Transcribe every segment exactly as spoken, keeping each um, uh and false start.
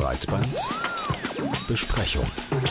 Breitband-Besprechung.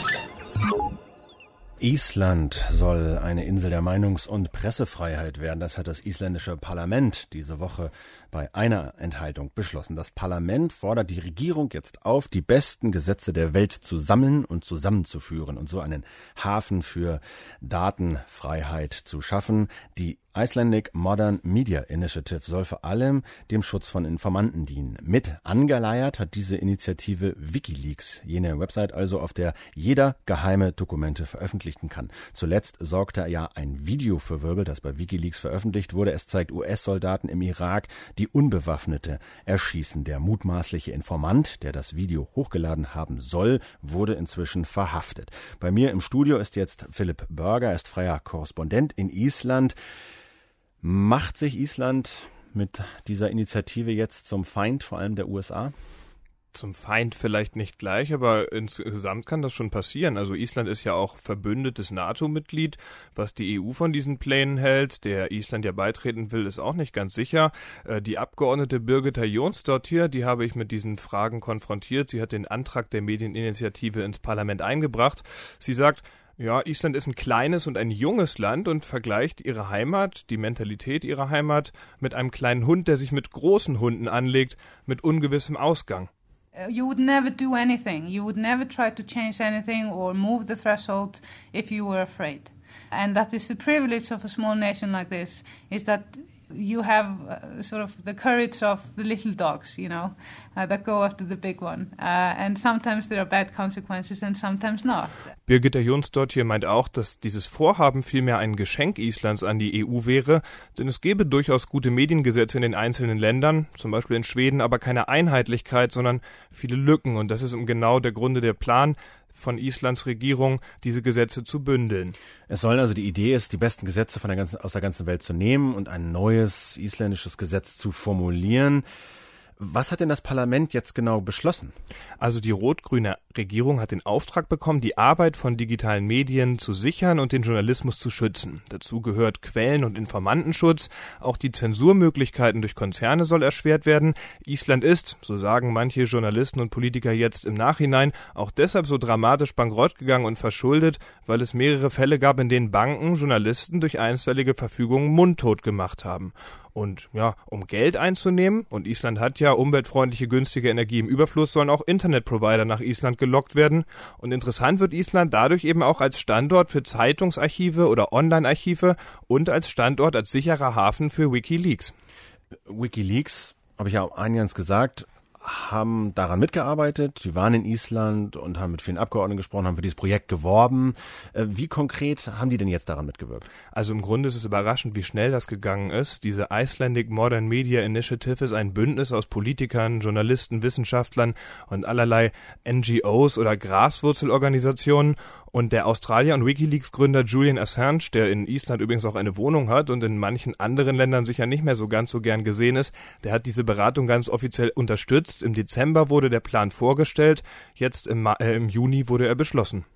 Island soll eine Insel der Meinungs- und Pressefreiheit werden. Das hat das isländische Parlament diese Woche bei einer Enthaltung beschlossen. Das Parlament fordert die Regierung jetzt auf, die besten Gesetze der Welt zu sammeln und zusammenzuführen und so einen Hafen für Datenfreiheit zu schaffen. Die Icelandic Modern Media Initiative soll vor allem dem Schutz von Informanten dienen. Mit angeleiert hat diese Initiative WikiLeaks, jene Website also, auf der jeder geheime Dokumente veröffentlichen kann. Zuletzt sorgte ja ein Video für Wirbel, das bei WikiLeaks veröffentlicht wurde. Es zeigt U S-Soldaten im Irak, die Unbewaffnete erschießen. Der mutmaßliche Informant, der das Video hochgeladen haben soll, wurde inzwischen verhaftet. Bei mir im Studio ist jetzt Philipp Börger, er ist freier Korrespondent in Island. Macht sich Island mit dieser Initiative jetzt zum Feind, vor allem der U S A? Zum Feind vielleicht nicht gleich, aber insgesamt kann das schon passieren. Also Island ist ja auch verbündetes NATO-Mitglied. Was die E U von diesen Plänen hält, der Island ja beitreten will, ist auch nicht ganz sicher. Die Abgeordnete Birgitta Jónsdóttir, die habe ich mit diesen Fragen konfrontiert. Sie hat den Antrag der Medieninitiative ins Parlament eingebracht. Sie sagt, ja, Island ist ein kleines und ein junges Land und vergleicht ihre Heimat, die Mentalität ihrer Heimat, mit einem kleinen Hund, der sich mit großen Hunden anlegt, mit ungewissem Ausgang. You would never do anything. You would never try to change anything or move the threshold if you were afraid. And that is the privilege of a small nation like this, is that you have uh, sort of the courage of the little dogs, you know, uh, that go after the big one. Uh, and sometimes there are bad consequences and sometimes not. Birgitta Jónsdóttir meint auch, dass dieses Vorhaben vielmehr ein Geschenk Islands an die E U wäre, denn es gäbe durchaus gute Mediengesetze in den einzelnen Ländern, zum Beispiel in Schweden, aber keine Einheitlichkeit, sondern viele Lücken. Und das ist genau der Grunde der Plan von Islands Regierung, diese Gesetze zu bündeln. Es sollen also, die Idee ist, die besten Gesetze von der ganzen, aus der ganzen Welt zu nehmen und ein neues isländisches Gesetz zu formulieren. Was hat denn das Parlament jetzt genau beschlossen? Also die rot-grüne Regierung hat den Auftrag bekommen, die Arbeit von digitalen Medien zu sichern und den Journalismus zu schützen. Dazu gehört Quellen- und Informantenschutz. Auch die Zensurmöglichkeiten durch Konzerne soll erschwert werden. Island ist, so sagen manche Journalisten und Politiker jetzt im Nachhinein, auch deshalb so dramatisch bankrott gegangen und verschuldet, weil es mehrere Fälle gab, in denen Banken Journalisten durch einstweilige Verfügungen mundtot gemacht haben. Und ja, um Geld einzunehmen, und Island hat ja umweltfreundliche, günstige Energie im Überfluss, sollen auch Internetprovider nach Island gelockt werden. Und interessant wird Island dadurch eben auch als Standort für Zeitungsarchive oder Online-Archive und als Standort, als sicherer Hafen für WikiLeaks. WikiLeaks, habe ich ja eingangs gesagt, haben daran mitgearbeitet, die waren in Island und haben mit vielen Abgeordneten gesprochen, haben für dieses Projekt geworben. Wie konkret haben die denn jetzt daran mitgewirkt? Also im Grunde ist es überraschend, wie schnell das gegangen ist. Diese Icelandic Modern Media Initiative ist ein Bündnis aus Politikern, Journalisten, Wissenschaftlern und allerlei N G Os oder Graswurzelorganisationen. Und der Australier und WikiLeaks-Gründer Julian Assange, der in Island übrigens auch eine Wohnung hat und in manchen anderen Ländern sicher nicht mehr so ganz so gern gesehen ist, der hat diese Beratung ganz offiziell unterstützt. Im Dezember wurde der Plan vorgestellt, jetzt im, Ma- äh, im Juni wurde er beschlossen.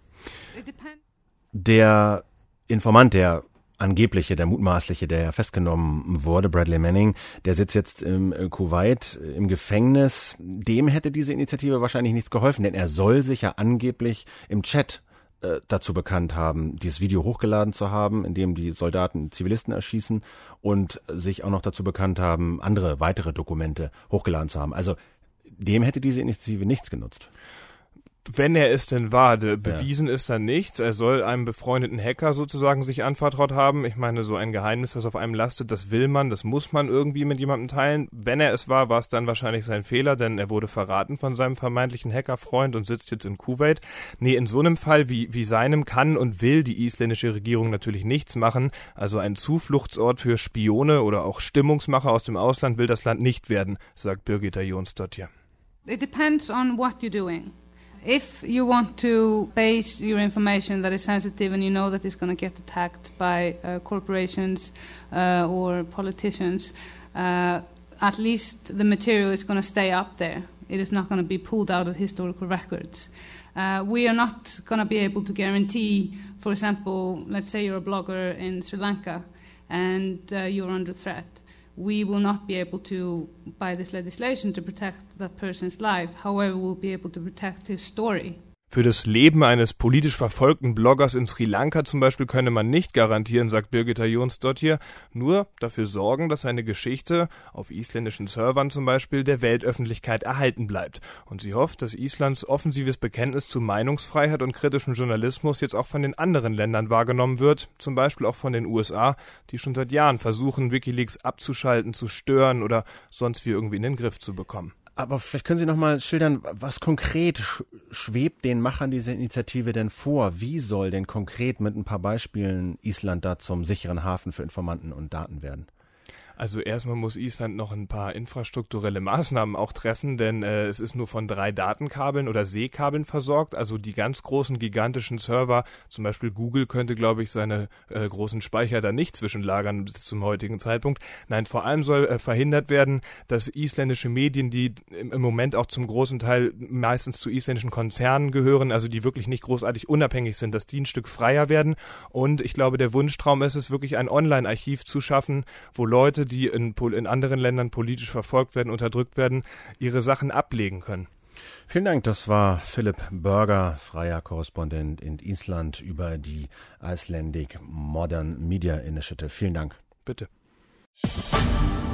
Der Informant, der angebliche, der mutmaßliche, der festgenommen wurde, Bradley Manning, der sitzt jetzt im Kuwait im Gefängnis. Dem hätte diese Initiative wahrscheinlich nichts geholfen, denn er soll sich ja angeblich im Chat dazu bekannt haben, dieses Video hochgeladen zu haben, in dem die Soldaten Zivilisten erschießen, und sich auch noch dazu bekannt haben, andere weitere Dokumente hochgeladen zu haben. Also dem hätte diese Initiative nichts genutzt. Wenn er es denn war, bewiesen ja. ist da nichts. Er soll einem befreundeten Hacker sozusagen sich anvertraut haben. Ich meine, so ein Geheimnis, das auf einem lastet, das will man, das muss man irgendwie mit jemandem teilen. Wenn er es war, war es dann wahrscheinlich sein Fehler, denn er wurde verraten von seinem vermeintlichen Hackerfreund und sitzt jetzt in Kuwait. Nee, in so einem Fall wie, wie seinem kann und will die isländische Regierung natürlich nichts machen. Also ein Zufluchtsort für Spione oder auch Stimmungsmacher aus dem Ausland will das Land nicht werden, sagt Birgitta Jónsdóttir. It depends on what you're doing. If you want to base your information that is sensitive and you know that it's going to get attacked by uh, corporations uh, or politicians, uh, at least the material is going to stay up there. It is not going to be pulled out of historical records. Uh, we are not going to be able to guarantee, for example, let's say you're a blogger in Sri Lanka and uh, you're under threat. we will not be able to, by this legislation, to protect that person's life. However, we'll be able to protect his story. Für das Leben eines politisch verfolgten Bloggers in Sri Lanka zum Beispiel könne man nicht garantieren, sagt Birgitta Jonsdottir, nur dafür sorgen, dass seine Geschichte auf isländischen Servern zum Beispiel der Weltöffentlichkeit erhalten bleibt. Und sie hofft, dass Islands offensives Bekenntnis zu Meinungsfreiheit und kritischem Journalismus jetzt auch von den anderen Ländern wahrgenommen wird, zum Beispiel auch von den U S A, die schon seit Jahren versuchen, WikiLeaks abzuschalten, zu stören oder sonst wie irgendwie in den Griff zu bekommen. Aber vielleicht können Sie noch mal schildern, was konkret schwebt den Machern dieser Initiative denn vor? Wie soll denn konkret mit ein paar Beispielen Island da zum sicheren Hafen für Informanten und Daten werden? Also erstmal muss Island noch ein paar infrastrukturelle Maßnahmen auch treffen, denn äh, es ist nur von drei Datenkabeln oder Seekabeln versorgt. Also die ganz großen, gigantischen Server, zum Beispiel Google könnte, glaube ich, seine äh, großen Speicher da nicht zwischenlagern bis zum heutigen Zeitpunkt. Nein, vor allem soll äh, verhindert werden, dass isländische Medien, die im, im Moment auch zum großen Teil meistens zu isländischen Konzernen gehören, also die wirklich nicht großartig unabhängig sind, dass die ein Stück freier werden. Und ich glaube, der Wunschtraum ist es, wirklich ein Online-Archiv zu schaffen, wo Leute, die in, in anderen Ländern politisch verfolgt werden, unterdrückt werden, ihre Sachen ablegen können. Vielen Dank, das war Philip Berger, freier Korrespondent in Island über die Icelandic Modern Media Initiative. Vielen Dank. Bitte.